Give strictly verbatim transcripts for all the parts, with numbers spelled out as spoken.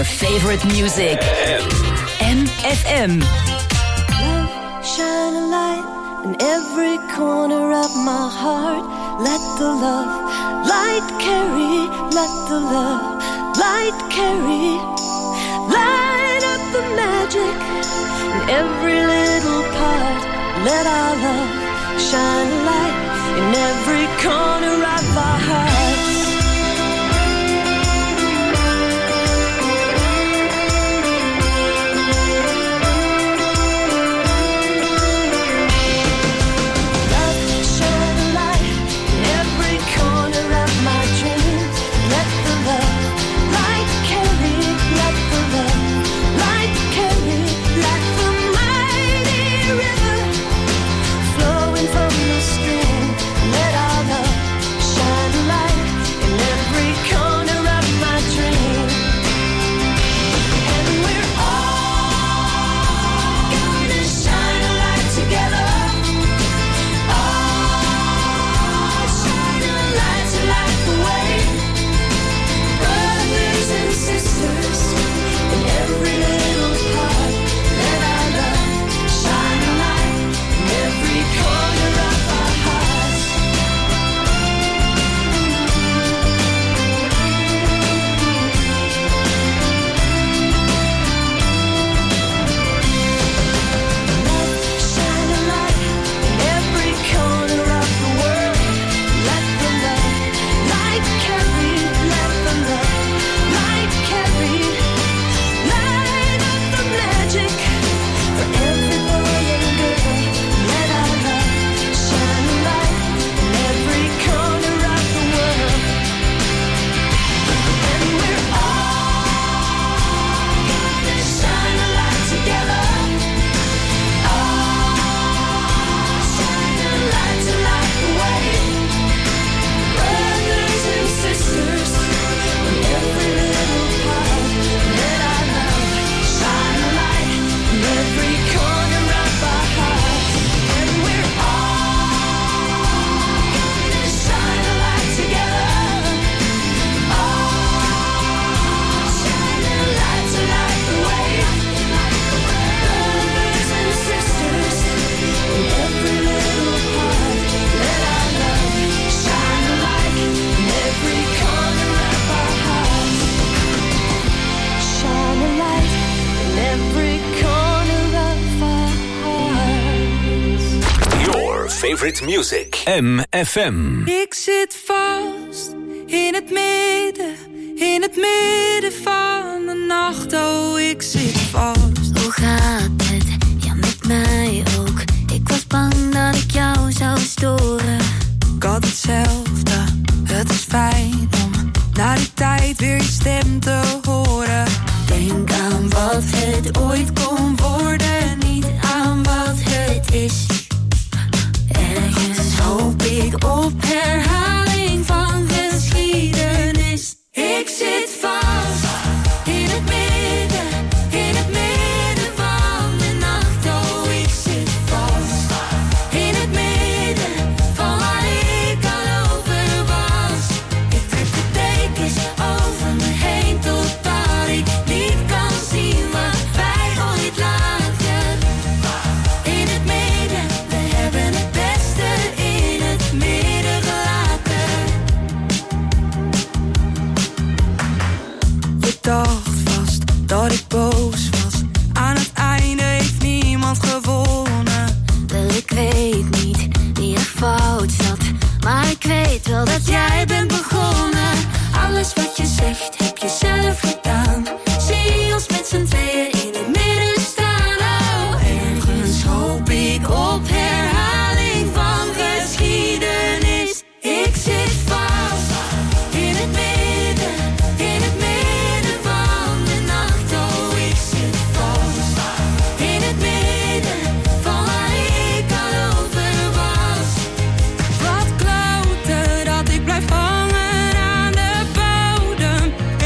favorite music. M F M. Love, shine a light in every corner of my heart. Let the love light carry. Let the love light carry. Light up the magic in every little part. Let our love shine a light in every corner of our hearts. Favorite music. M F M. Ik zit vast in het midden, in het midden van de nacht. Oh, ik zit vast. Hoe gaat het? Ja, met mij ook. Ik was bang dat ik jou zou storen. Ik had hetzelfde. Het is fijn om na die tijd weer je stem te horen. Denk aan wat het ooit kon worden, niet aan wat het is. Ergens hoop ik op herhaling van geschiedenis. Ik zit vast in het midden, in het midden van de nacht. Oh, ik zit vast in het midden van waar ik al over was. Ik trek de dekens over me heen totdat ik niet kan zien wat wij ooit lagen. In het midden, we hebben het beste in het midden gelaten. Je dacht vast dat ik boos was. Aan het einde heeft niemand gewonnen. Wel, ik weet niet wie er fout zat, maar ik weet wel dat jij bent begonnen. Alles wat je zegt heb je zelf gedaan. Zie ons met z'n tweeën in het midden staan. Oh, ergens hoop ik op herhaling van geschiedenis. Ik zit vast in het midden, in het midden van de nacht. Oh, ik zit vast in het midden van waar ik al over was. Wat kloten dat ik blijf hangen aan de bodem.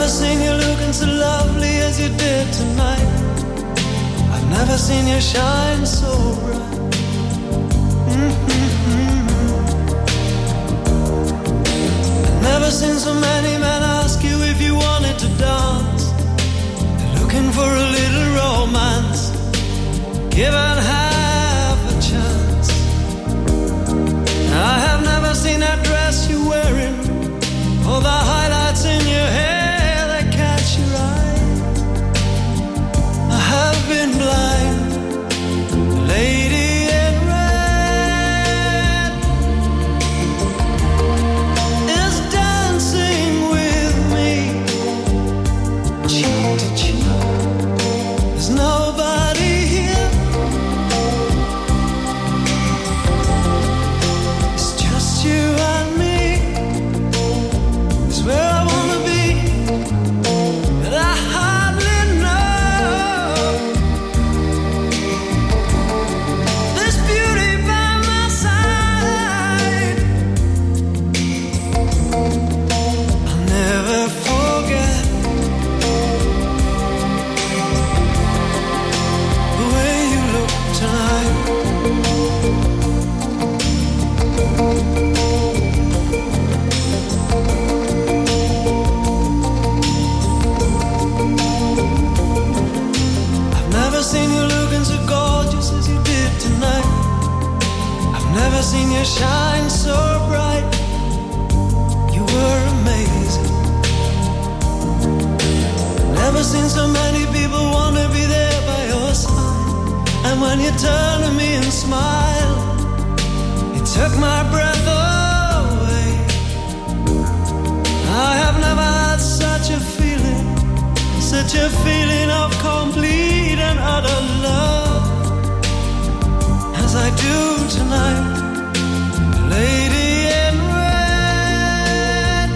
seen you looking so lovely as you did tonight. I've never seen you shine so bright. Mm-hmm. I've never seen so many men ask you if you wanted to dance. They're looking for a little romance, given half a chance. I have never seen that dress you're wearing, or the highlights in your hair that catch your eye. I have been blind, the lady in red is dancing with me, cheek to cheek. There's nobody here, it's just you and me. It's where I wanna be, but I hardly know. This beauty by my side, I'll never forget the way you look tonight. I've never seen you looking so gorgeous as you did tonight. I've never seen you shine so bright. You were amazing. Never seen so many people wanna be there by your side. And when you turned to me and smiled, it took my breath away. I have never had such a feeling, such a feeling of complete and utter love as I do tonight. Lady in red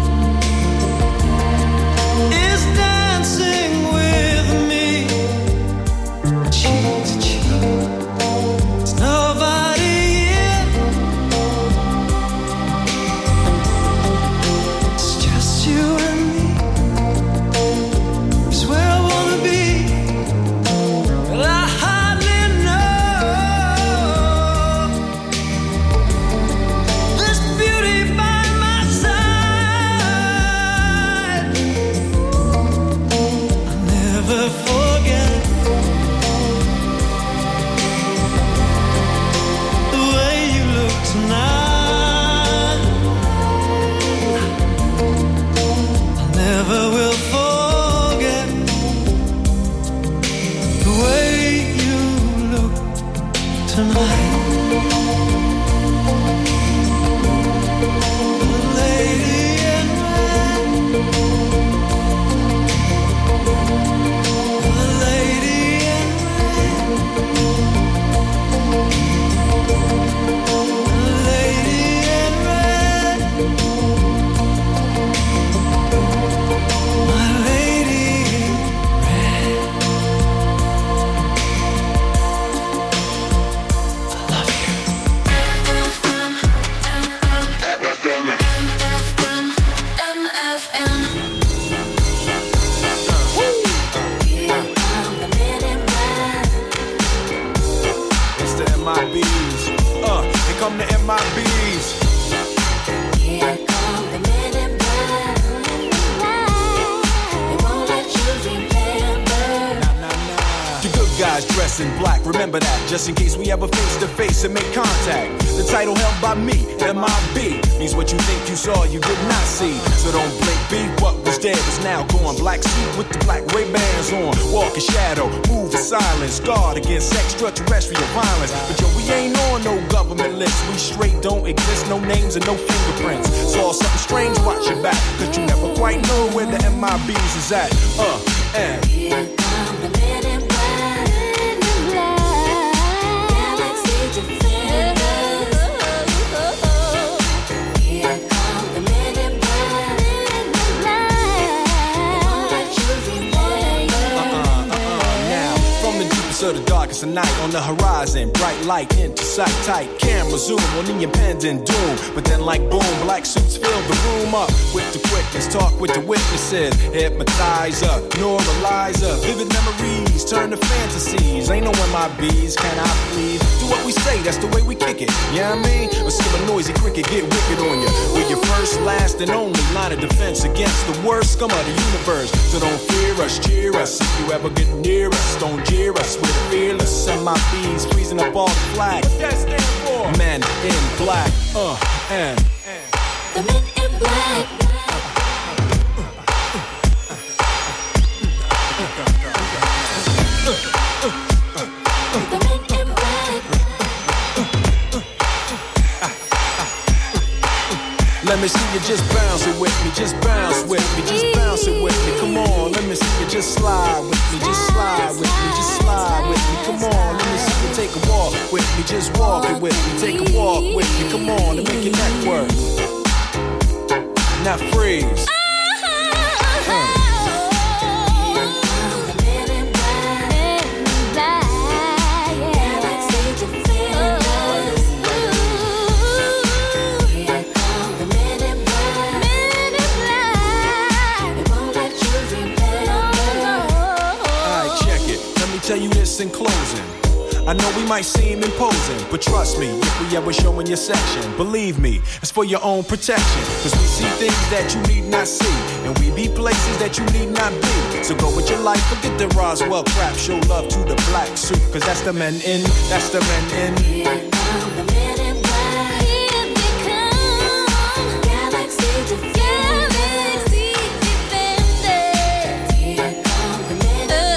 is dancing with me, cheek to cheek. There's nobody here, it's just you and me. It's where I wanna be, but I hardly know. This beauty by my side, I'll never forget the way you look tonight. I never will forget the way you look tonight. The lady in red, the lady in red, the lady in red, my lady in red. I love you. It's the M I Bs. Uh, here come the M I Bs. Here come the men in black. They won't let you remember. Nah, nah, nah. The good guys dress in black. Remember that, just in case we ever face to face and make contact. The title held by me, M I B, means what you think you saw, you did not see. So don't blink, be what was dead is now gone. Black suit with the black Ray-Bans on. Walk in shadow, move in silence. Guard against extraterrestrial violence. But yo, we ain't on no government list. We straight don't exist, no names and no fingerprints. Saw something strange, watch your back, cause you never quite know where the M I Bs is at. Uh, and Here come the men in black. Galaxy defenders. Here come the men in black. They won't let you remember. uh-uh, uh-uh. Now, from the deepest brightest of the darkest of night on the horizon. Bright light into sight tight. Camera zoom on the impending doom. But then like boom, black suits fill the room up with the quickness. Talk with the witnesses. Hypnotizer, neuralizer. Vivid memories turn to fantasies. Ain't no M I Bs, can I please? Do what we say, that's the way we kick it. You know what I mean? Or see a noisy cricket get wicked on you. We're your first, last, and only line of defense against the worst scum of the universe. So don't fear us, cheer us. If you ever get near us, don't jeer us. We're fearless. M I Bs freezing up all the flag. What that stand for? Men in black. Uh, and. The men in black. Let me see you just bounce it with me, just bounce with me, just bounce it with me. Come on, let me see you just slide with me, just slide with me, just slide with me. Come on, let me see you take a walk with me, just walk it with me, take a walk with me. Come on, and make your neck work. Now freeze. Uh. Tell you this in closing. I know we might seem imposing, but trust me, if we ever show in your section, believe me, it's for your own protection. Cause we see things that you need not see, and we be places that you need not be. So go with your life, forget the Roswell crap. Show love to the black suit, cause that's the men in, that's the men in. Here come the men in black. Here they come. Galaxy defenders. Galaxy defenders. Here come the men in black.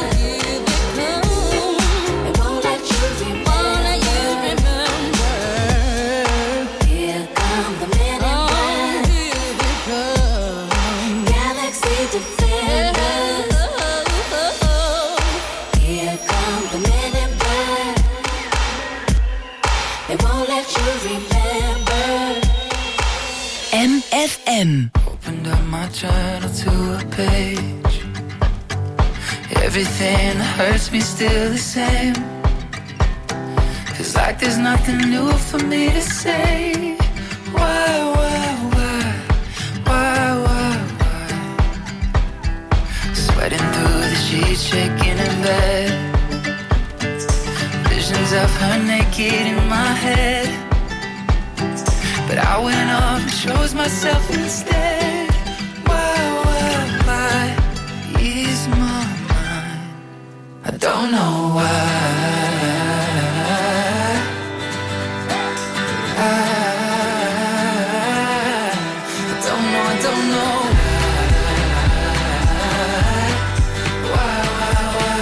M F M. Opened up my journal to a page. Everything that hurts me still the same. Feels like there's nothing new for me to say. Why, why, why, why, why, why? Sweating through the sheets, shaking in bed. Visions of her naked in my head. But I went off and chose myself instead. Why, why, why ease my mind? I don't know why. I, I don't know, I don't know why. Why,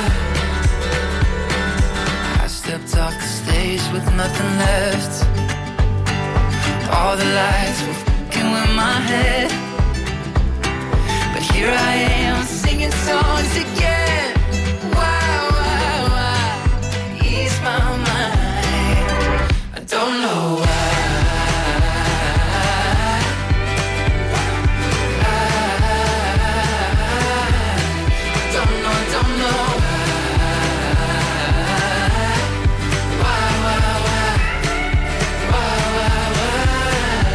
why, why? I stepped off the stage with nothing left. All the lights were f***ing with my head. But here I am singing songs again. Why, why, why ease my mind? I don't know why. I don't know, I don't know. Why, why, why? Why, why, why?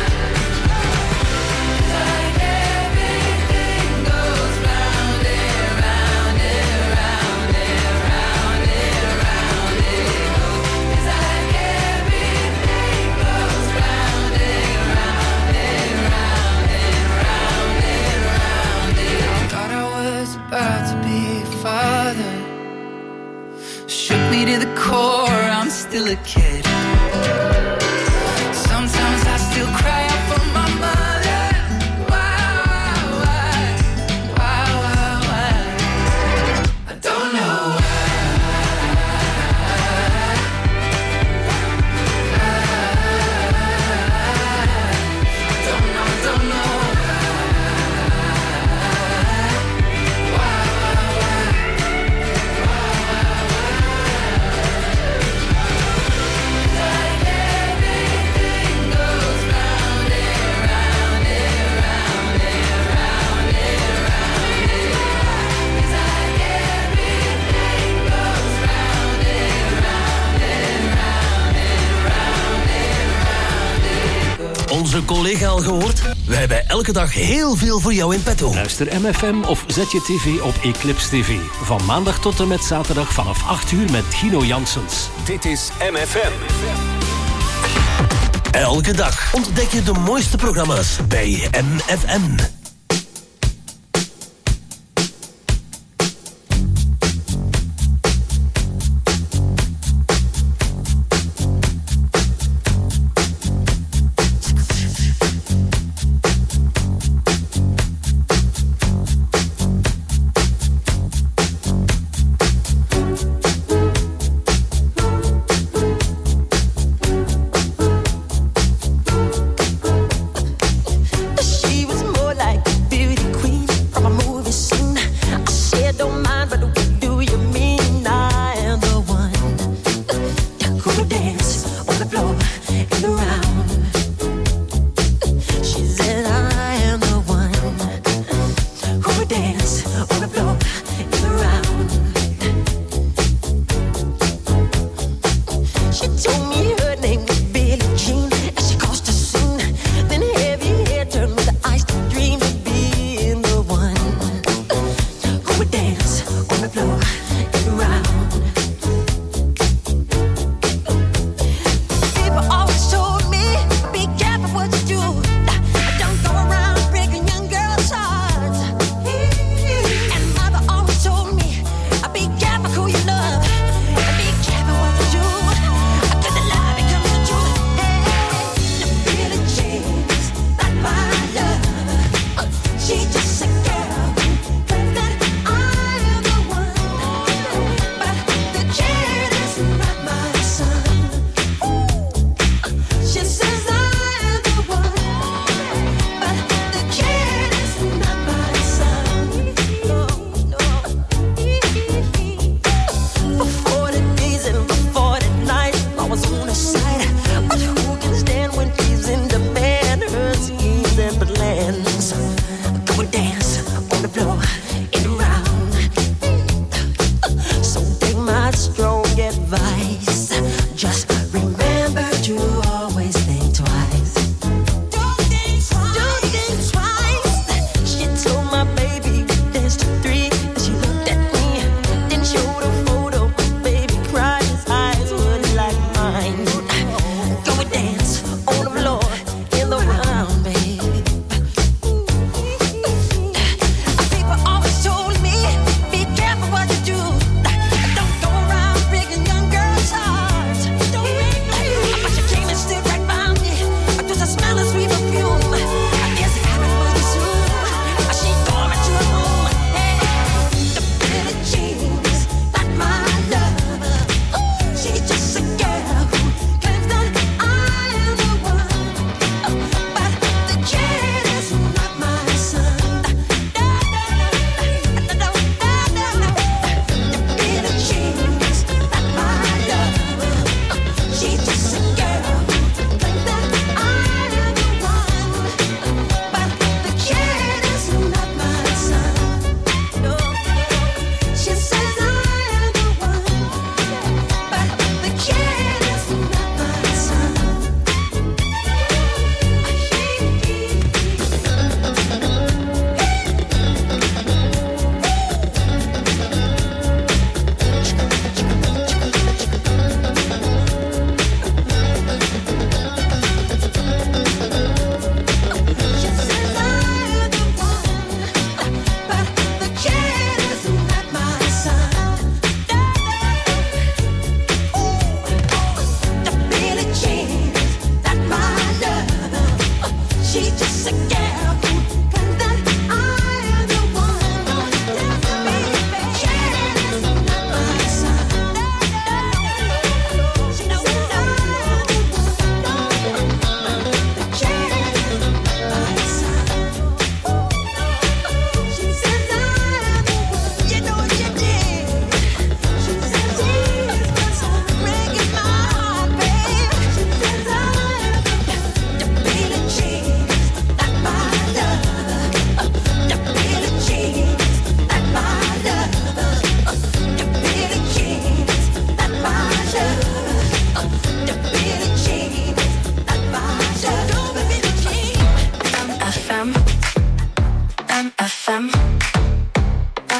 Like everything goes round and round and round and round and round it goes. It's like everything goes round and round and round and round and round it. I thought I was about to be a father. Shook me to the core, I'm still a kid. Sometimes I still cry out for my mother. Why, why, why, why, why? I don't know why. I don't know, I don't know why. Why, why, why? Like everything goes round onze collega al gehoord? We hebben elke dag heel veel voor jou in petto. Luister M F M of zet je tv op Eclipse T V. Van maandag tot en met zaterdag vanaf acht uur met Gino Janssens. Dit is M F M. Elke dag ontdek je de mooiste programma's bij M F M.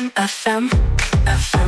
M F M, F M.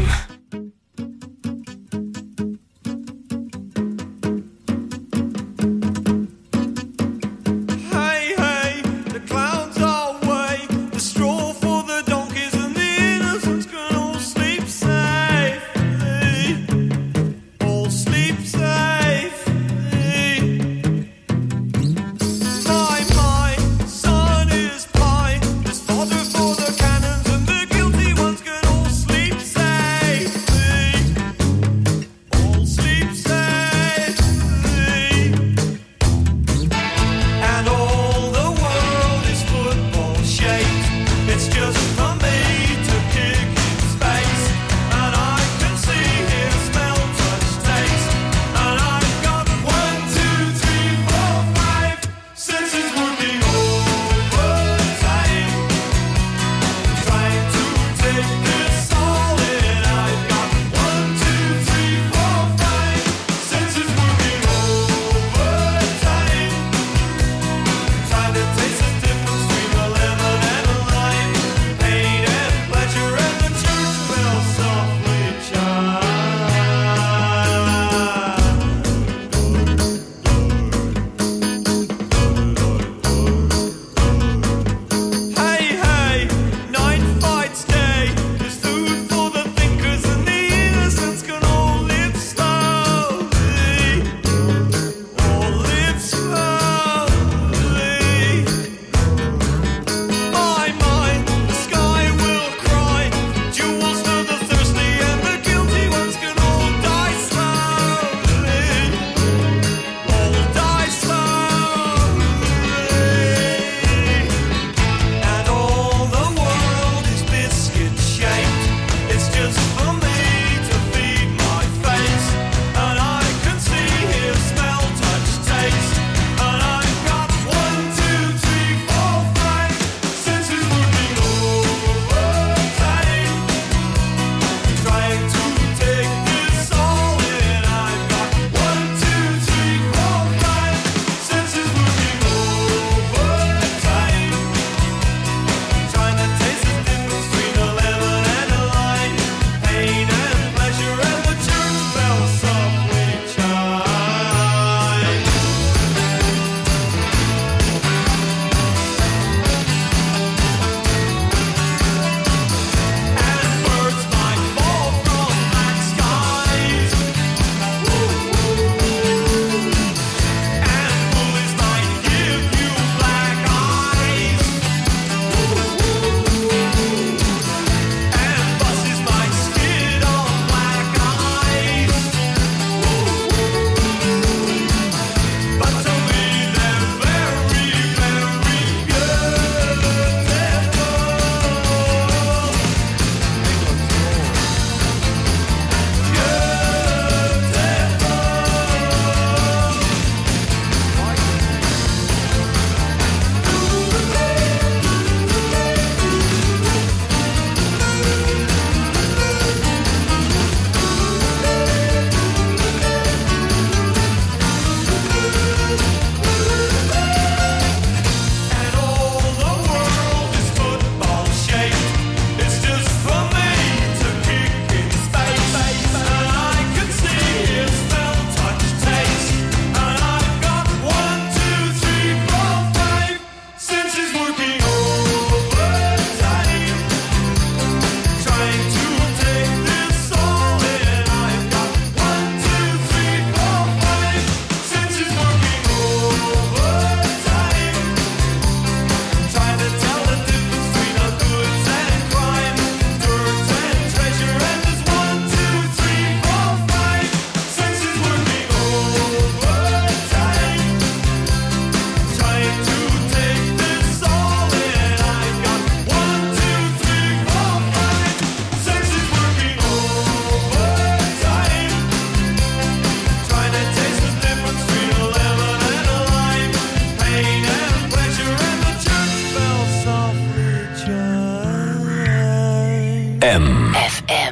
M. F M.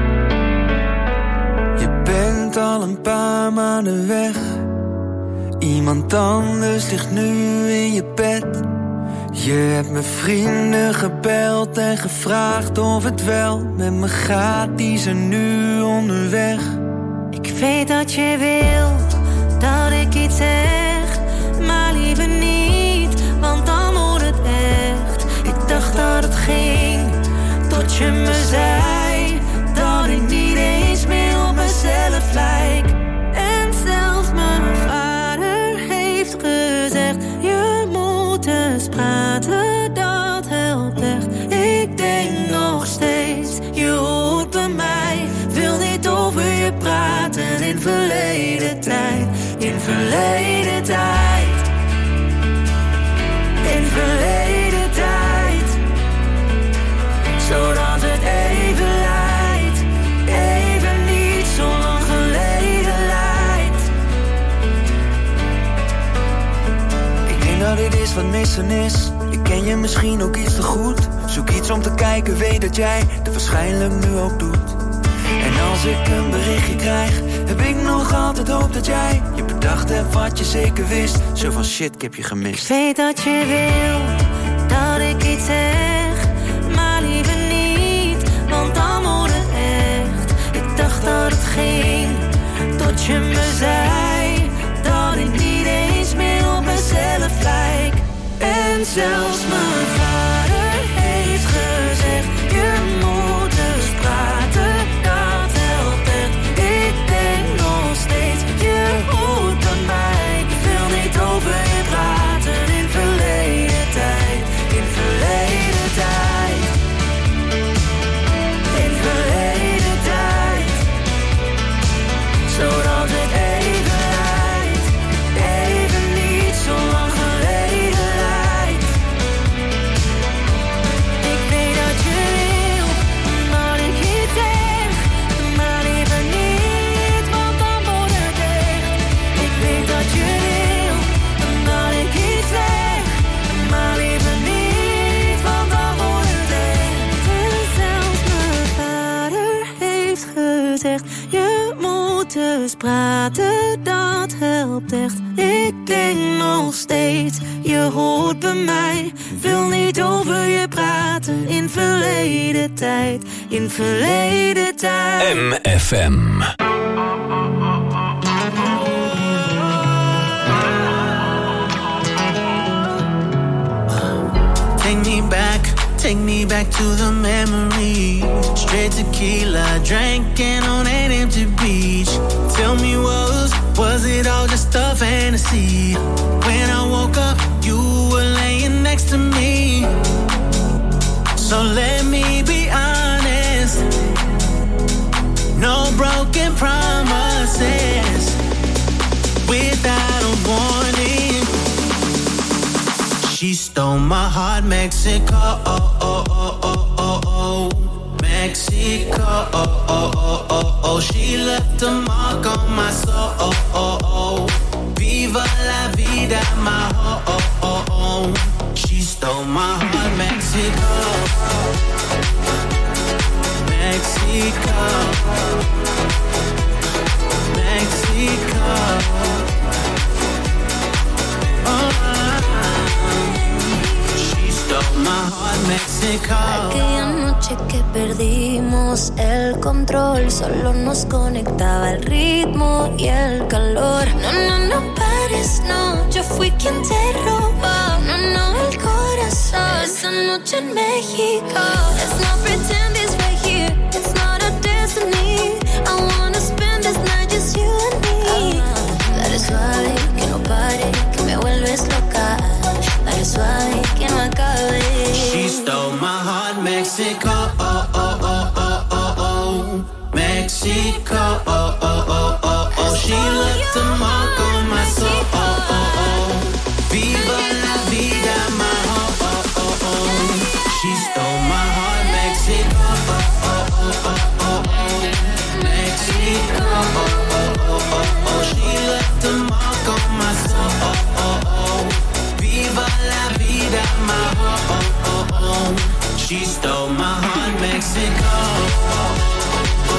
Je bent al een paar maanden weg. In Iemand anders ligt nu in je bed. Je hebt mijn vrienden gebeld en gevraagd of het wel met me gaat. Die zijn nu onderweg. Ik weet dat je wil dat ik iets zeg, maar liever niet, want dan moet het echt. Ik dacht dat het ging, tot je me zei dat ik niet eens meer op mezelf lijk. En zelfs mijn vader heeft gezegd, je moet eens praten, dat helpt echt. Ik denk nog steeds, je hoort bij mij, wil niet over je praten in verleden tijd, in verleden tijd, in verleden tijd, zodat het even lijkt, even niet zo lang geleden lijkt. Ik denk dat dit is wat missen is. Ik ken je misschien ook iets te goed. Zoek iets om te kijken, weet dat jij het waarschijnlijk nu ook doet. En als ik een berichtje krijg, heb ik nog altijd hoop dat jij je bedacht hebt wat je zeker wist. Zo van shit, ik heb je gemist. Ik weet dat je wil dat ik iets zeg, maar liever niet, want dan moet het echt. Ik dacht dat het ging, tot je me zei dat ik niet eens meer op mezelf lijk. En zelfs mijn vader heeft gezegd, je moet eens praten, dat helpt echt. Ik denk nog steeds, je hoort bij mij, ik wil niet over je praten in verleden tijd, in verleden tijd, in verleden tijd, zodat het even lijkt, even niet zo lang geleden lijkt. Ik weet dat je wil dat ik iets zeg, maar liever niet, want dan wordt het echt. Ik weet dat je wil dat ik iets zeg, maar liever niet, want dan wordt het echt. En zelfs mijn vader heeft gezegd, je moet eens praten, dat helpt echt. Ik denk nog steeds, je hoort bij mij, wil niet over je praten in verleden tijd, in verleden tijd. M F M. Take me back, take me back to the memory. Straight tequila, drinking on an empty beach. Tell me, was, was it all just a fantasy? When I woke up, you were laying next to me. So let me be honest, no broken promises without a warning. She stole my heart, Mexico, oh, oh, oh, oh, oh, oh. Mexico, oh, oh, oh, oh, oh. She left a mark on my soul, oh, oh, oh. Viva la vida, my oh, oh, oh, oh. She stole my heart, Mexico, Mexico, Mexico. Oh, she stole my heart, Mexico. Aquella noche que perdimos el control, solo nos conectaba el ritmo y el calor. No, no, no pares, no, yo fui quien te robó. No, no, el corazón. Esa noche en México. Let's not pretend it's right here, it's not a destiny. I wanna spend this night just you and me. Dale suave, que no pare, que me vuelves loca. Dale suave, que no acabe. She stole my heart, Mexico, oh, oh, oh, oh, oh, oh. Mexico, oh, oh, oh, oh, oh. She left a mark on my soul, oh, oh, oh. Viva la vida, my oh, oh, oh, oh. She stole my heart, Mexico, oh, oh, oh, oh, oh, oh. Mexico, oh, oh, oh, oh, oh. She left a mark on my soul, oh, oh, oh. Viva la vida, my oh, oh, oh, oh. She stole my heart, Mexico,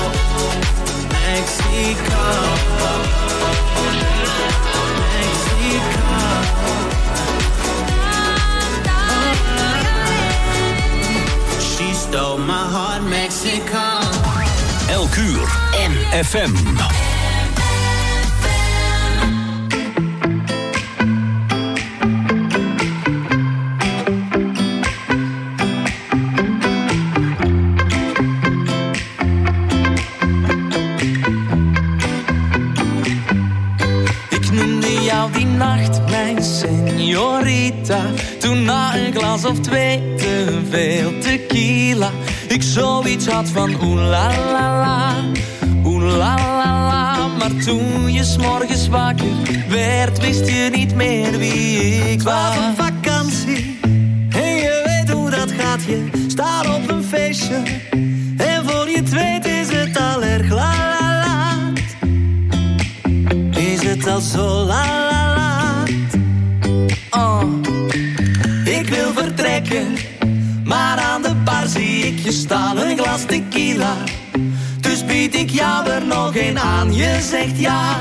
Mexico, Mexico. F M. Ik noemde jou die nacht mijn señorita, toen na een glas of twee te veel tequila ik zoiets had van oeh la la la, oeh la la la. Maar toen je 's morgens wakker werd, wist je niet meer wie ik was. Was op vakantie en je weet hoe dat gaat. Je staat op een feestje en voor je het weet is het al erg laat. Is het al zo laat? Oh, ik wil vertrekken, maar aan de bar zie ik je staan, een glas tequila. Dus bied ik jou er nog een aan, je zegt ja.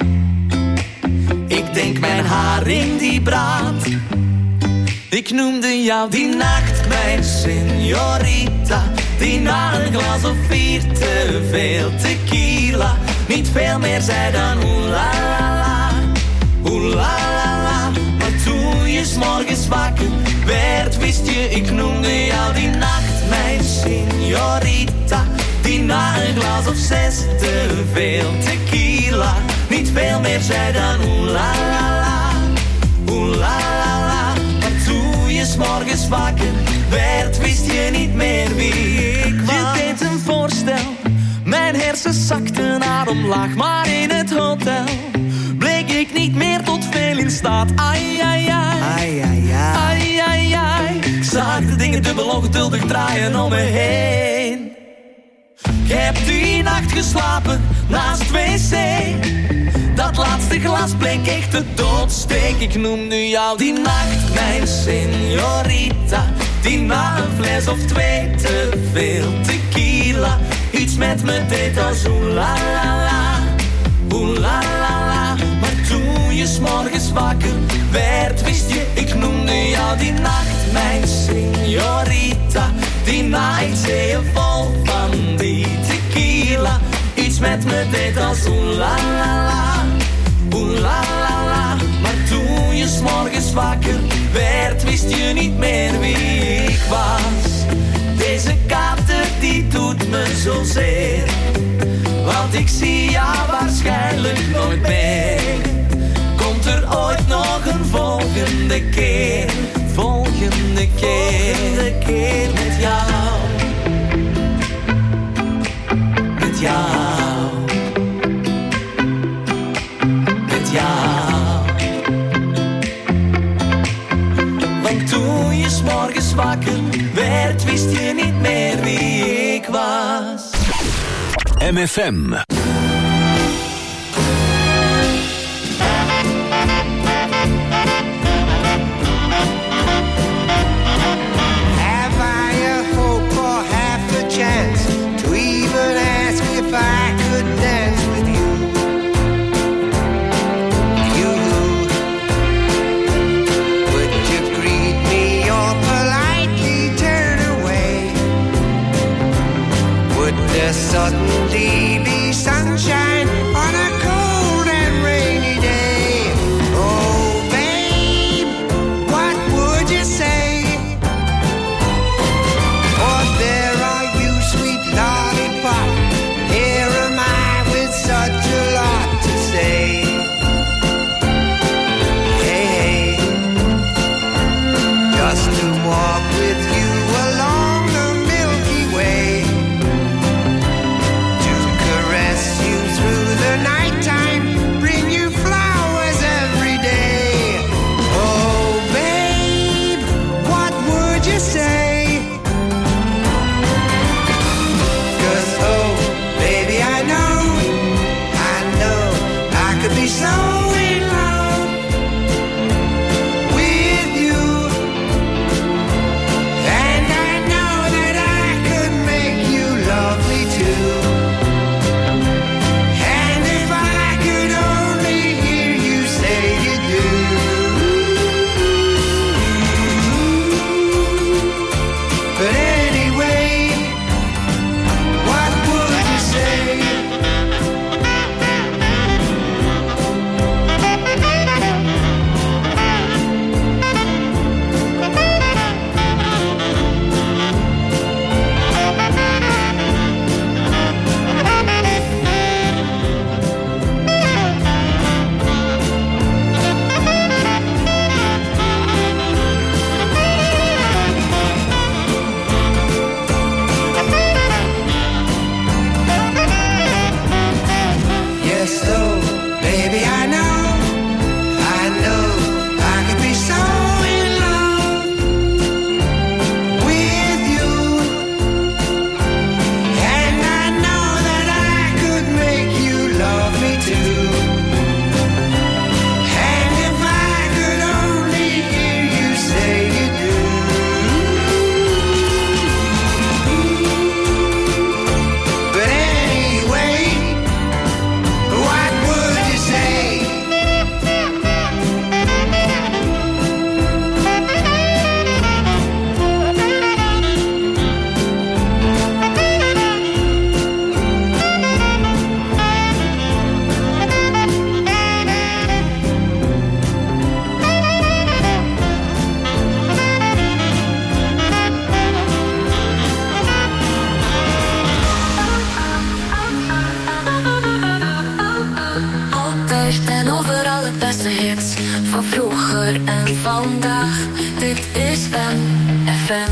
Ik denk mijn haring die braadt. Ik noemde jou die nacht mijn señorita, die na een glas of vier te veel tequila niet veel meer zei dan oeh la la la, oeh la la la. Maar toen je 's morgens wakker werd, wist je, ik noemde jou die nacht mijn señorita, die na een glas of zes te veel tequila niet veel meer zei dan oeh la la la, oeh la la la. Maar toen je 's morgens wakker werd, wist je niet meer wie ik was. Je deed een voorstel, mijn hersens zakten naar omlaag, maar in het hotel bleek ik niet meer tot veel in staat. Ai, ai, ai, ai, ai, ai, ai, ai. Ik zag de dingen dubbel ongeduldig draaien om me heen. Ik heb die nacht geslapen naast wc. Dat laatste glas bleek echt de doodsteek. Ik noemde jou die nacht mijn señorita, die na een fles of twee te veel tequila iets met me deed als oeh la la la, oeh la la la. Maar toen je 's morgens wakker werd, wist je, ik noemde jou die nacht mijn señorita, die na een zeeën vol van die tequila iets met me deed als oeh la la la, oeh la la la. Maar toen je 's morgens wakker werd, wist je niet meer wie ik was. Deze kater die doet me zozeer, want ik zie jou waarschijnlijk nooit meer. Komt er ooit nog een volgende keer, volgende keer, volgende keer met jou, met jou, met jou. Want toen je 's morgens wakker werd, wist je niet meer wie ik was. M F M. Have I a hope or half a chance to even ask if I could dance with you? You, would you greet me or politely turn away? Would there suddenly be sunshine on a cold and rainy day? Oh, babe, what would you say? Or there are you, sweet lollipop, here am I with such a lot to say. Hey, hey, just to walk with you along the Milky Way, to caress you through the nighttime, bring you flowers every day. Oh, babe, what would you say? 'Cause, oh, baby, I know, I know I could be so in love with you. me vandaag. Dit is M F M.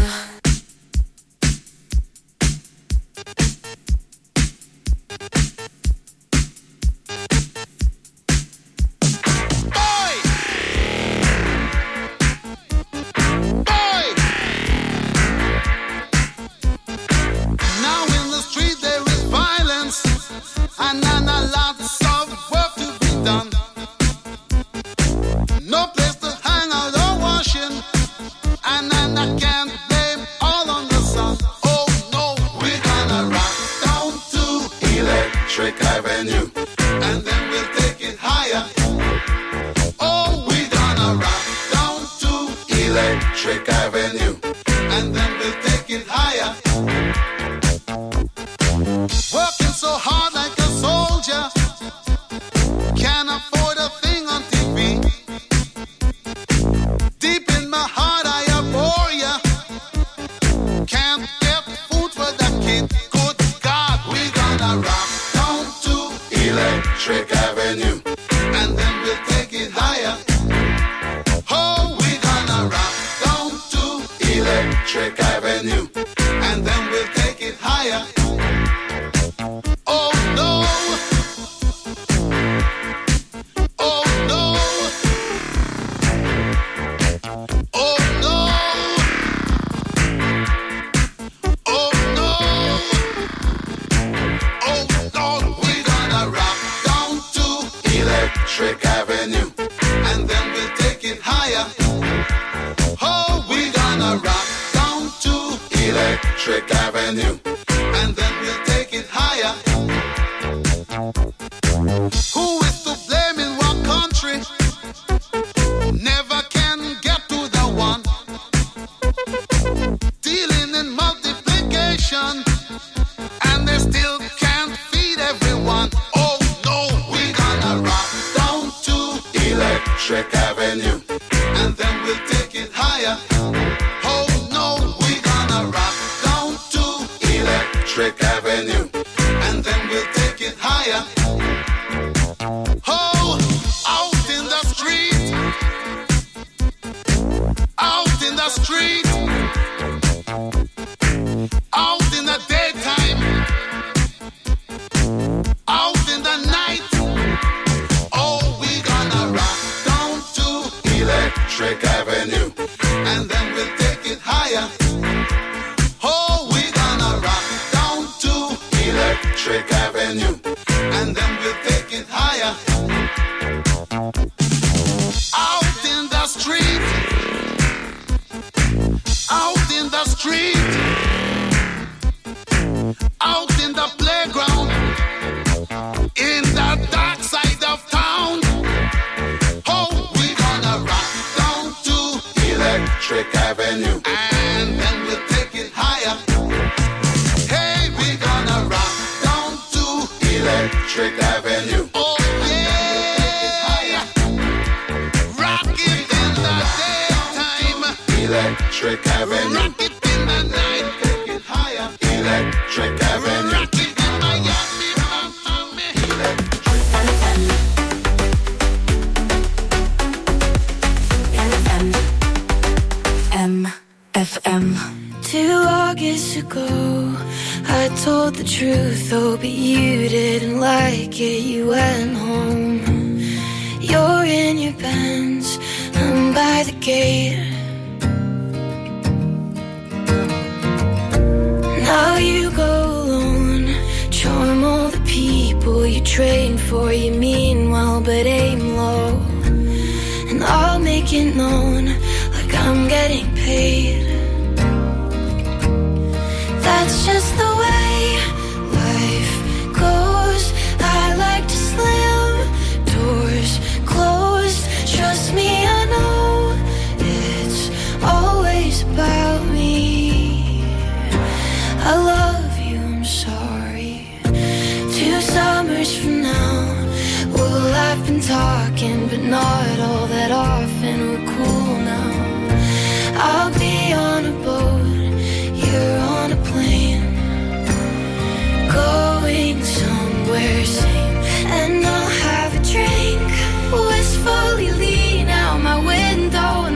And I'll have a drink, wistfully lean out my window.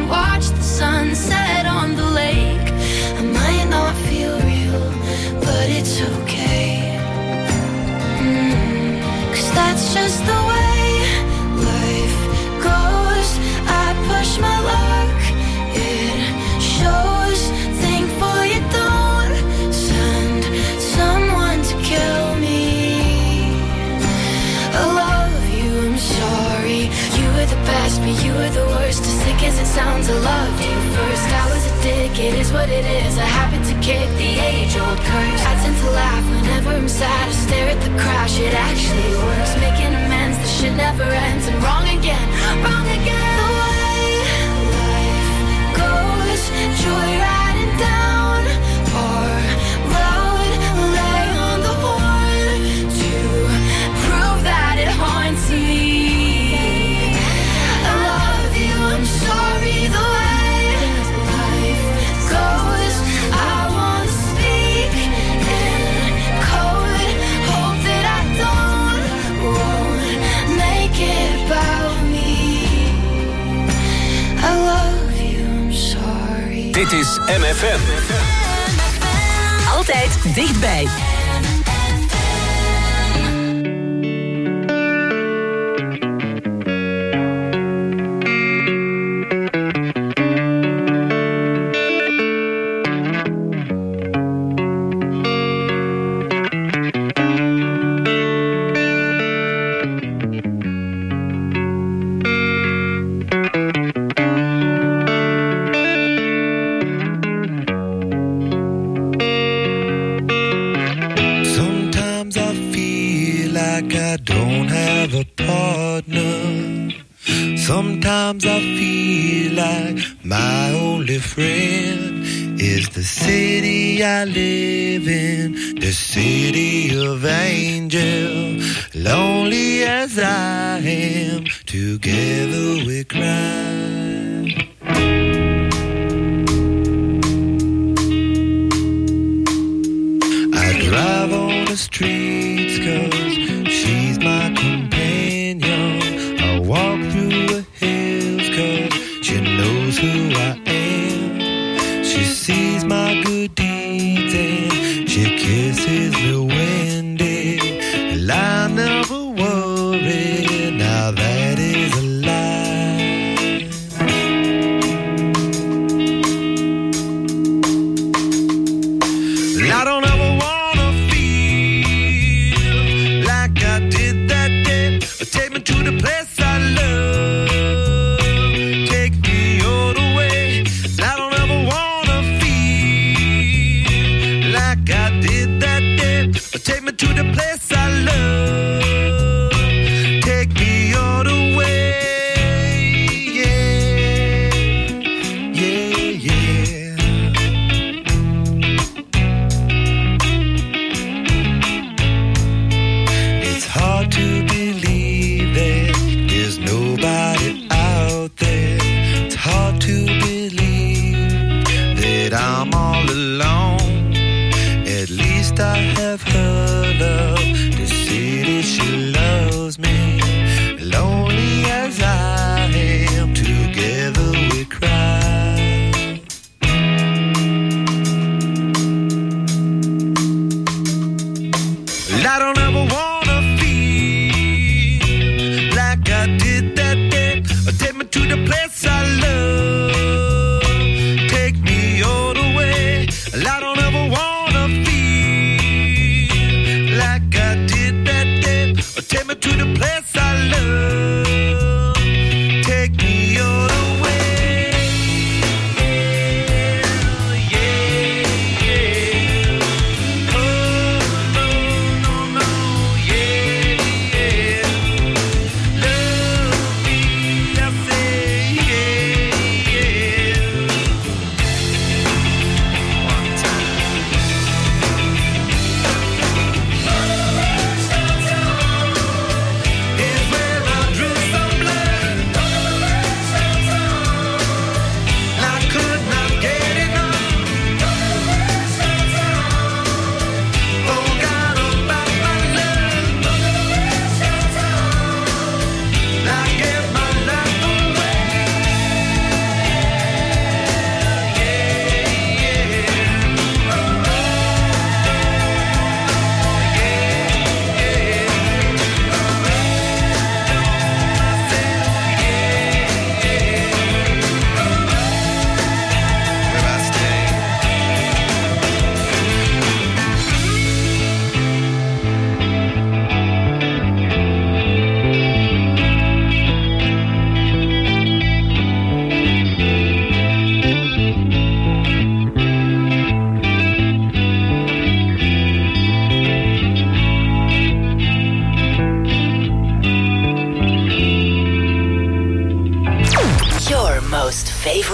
stick, it is what it is. A habit to kick the age-old curse. I tend to laugh whenever I'm sad. I stare at the crash, it actually works. Making amends, the shit never ends. I'm wrong again, wrong again. The way life goes, joyriding down our road. Lay on the horn to prove that it haunts me. I love you, I'm sorry. The way life goes, I wanna speak in code. Hope that I don't won't make it about me. I love you, I'm sorry. Dit is M F M. Altijd dichtbij. Sometimes I feel like I don't have a partner. Sometimes I feel like my only friend is the city I live in, the city of angel. Lonely as I am, together we cry. I drive on the streets 'cause she's my companion. I walk through the hills 'cause she knows who I am. She sees my good deeds and she kisses me when day. And I never worry, now that is a lie. I don't ever wanna feel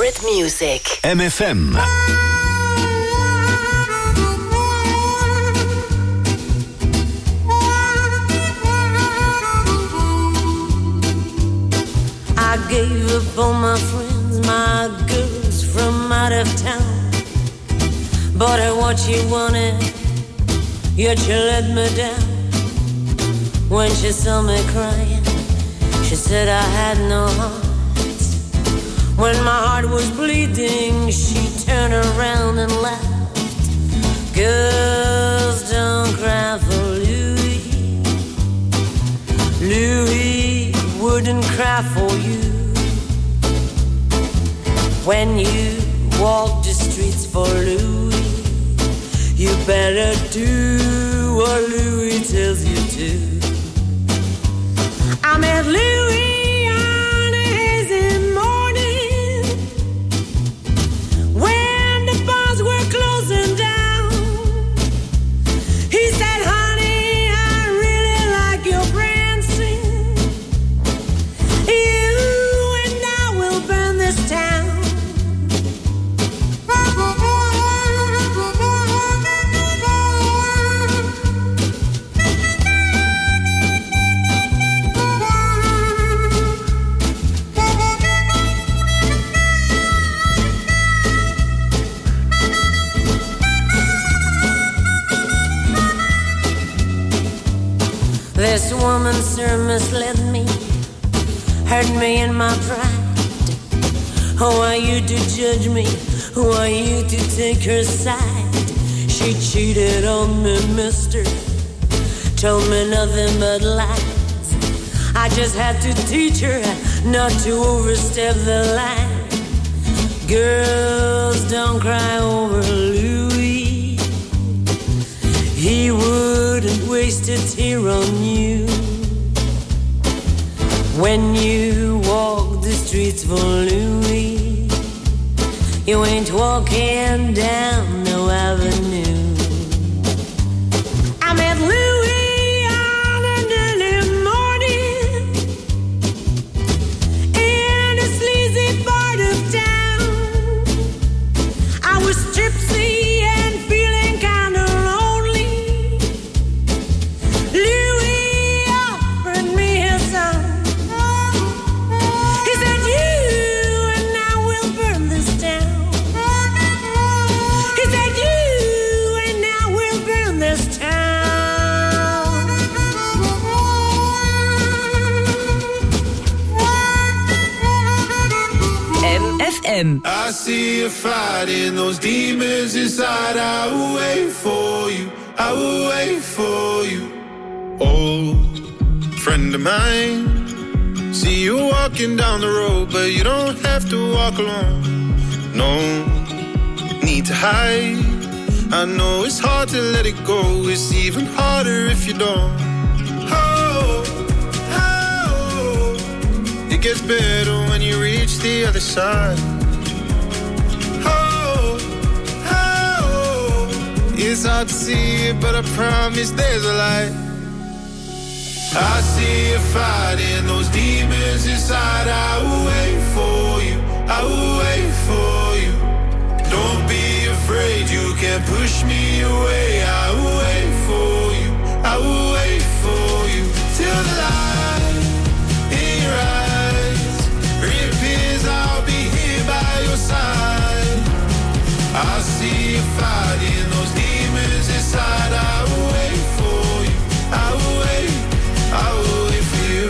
favorite music. M F M. I gave up on my friends, my girls from out of town. Bought her what she wanted, yet she let me down. When she saw me crying, she said I had no heart. When my heart was bleeding, she turned around and laughed. Girls don't cry for Louis. Louis wouldn't cry for you. When you walk the streets for Louis, you better do what Louis tells you to. I met Louis on a hazy morning when the bars were closing down. He said, honey, I really like your prancing. You and I will burn this town. This woman, sir, misled me, hurt me in my pride. Who are you to judge me? Who are you to take her side? She cheated on me, mister, told me nothing but lies. I just had to teach her not to overstep the line. Girls, don't cry over Louis. He wouldn't waste a tear on you. When you walk the streets for Louis, you ain't walking down no avenue. I met Louis on an early morning in a sleazy part of town. I was tipsy and feeling kinda lonely. Louis offered me his song. He said, you and I will burn this town. He said, you and I will burn this town. M F M. I see you fighting those demons inside. I will wait for you. I will wait for you. Old friend of mine. See you walking down the road, but you don't have to walk alone. No need to hide. I know it's hard to let it go. It's even harder if you don't. Oh, oh, it gets better when you reach the other side. Oh, oh, it's hard to see it, but I promise there's a light. I see you fighting those demons inside. I will wait for you. I will wait for you. Don't be afraid, you can't push me away. I will wait for you. I will wait for you till the light in your eyes reappears. I'll be here by your side. I see you fighting those demons inside. I will wait for you. I will wait. I will wait for you.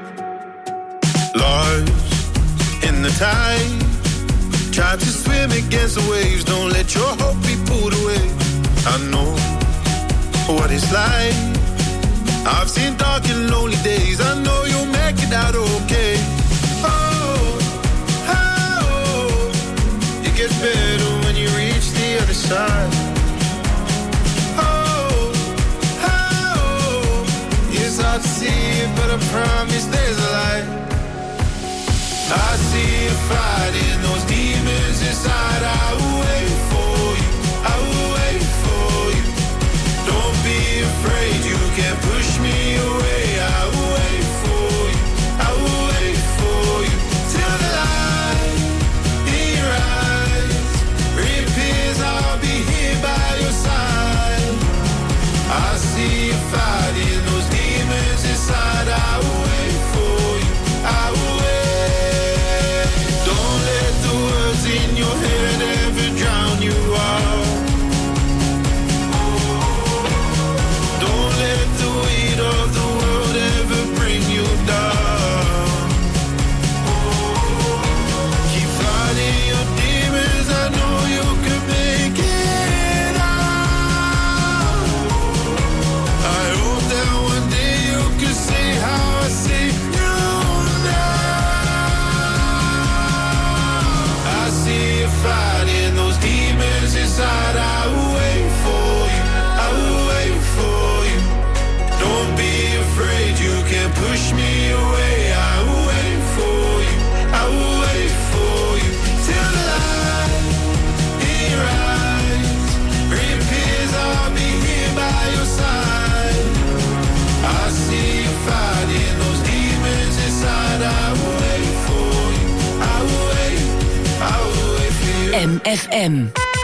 Lost in the tide, try to swim against the waves. Don't let your hope be pulled away. I know what it's like. I've seen dark and lonely days. I know you'll make it out okay. Oh, oh, it gets better when you reach the other side. It's hard to see it, but I promise there's a light. I see you fighting those demons inside. I will wait for you. I will wait for you. Don't be afraid, you can't push me away. I will wait for you. I will F M.